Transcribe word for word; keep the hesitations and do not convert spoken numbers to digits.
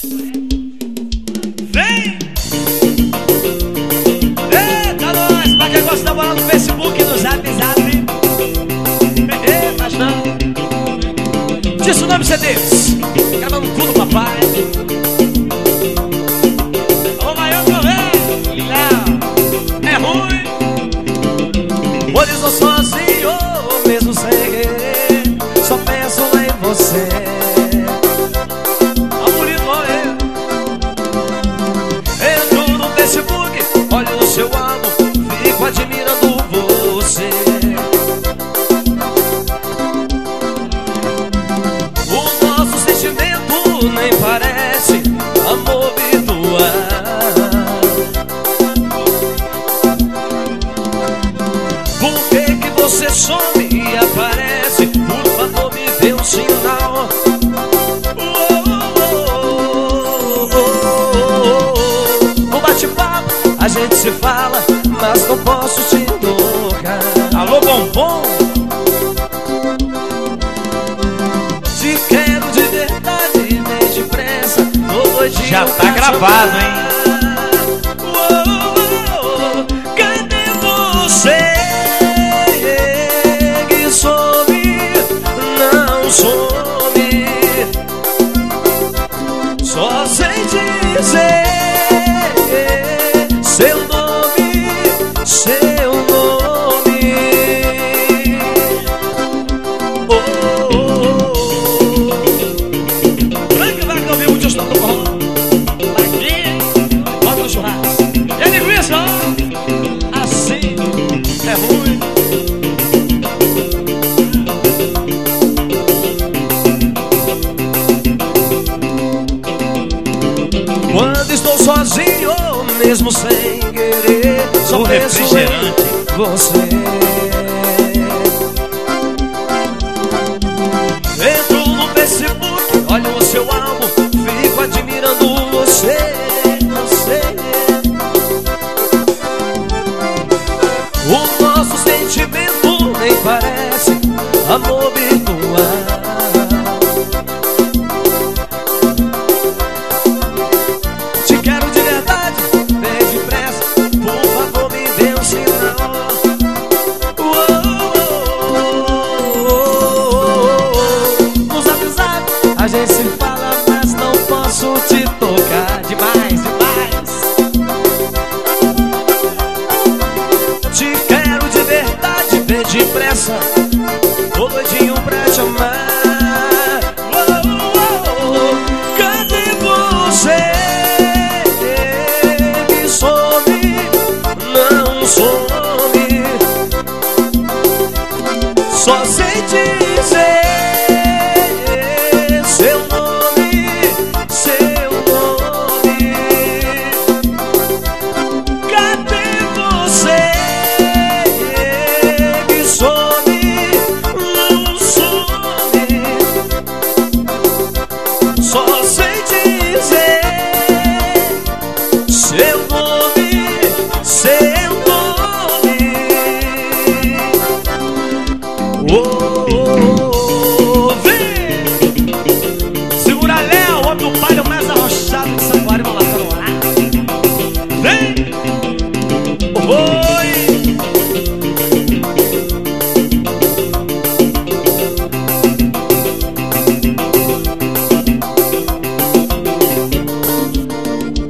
Vem! Eita, nós! Pra quem gosta da bola no Facebook, no Zap Zap. Eita, não! Diz o nome C Ds. Gravando tudo, papai. Ô, maior correr! Não! É ruim! Hoje eu sou sozinho, mesmo sem querer. Só penso em você. Entro no Facebook, olho no seu álbum, fico admirando você. O nosso sentimento nem parece amor virtual. Por que que você some e aparece? Por favor, me dê um sinal. A gente se fala, mas não posso te tocar. Alô, bombom? Te quero de verdade, nem depressa. Tô doidinho. Já tá gravado, hein? Oh, oh, oh, cadê você? Que some, não some. Só sei dizer seu nome, seu nome. Oh, oh, oh. Branca vai que eu vi muito estado do forró. Aqui, bota no churrasco. E a linguiça, ó. Assim é ruim. Quando estou sozinho, mesmo sem querer, só penso em você.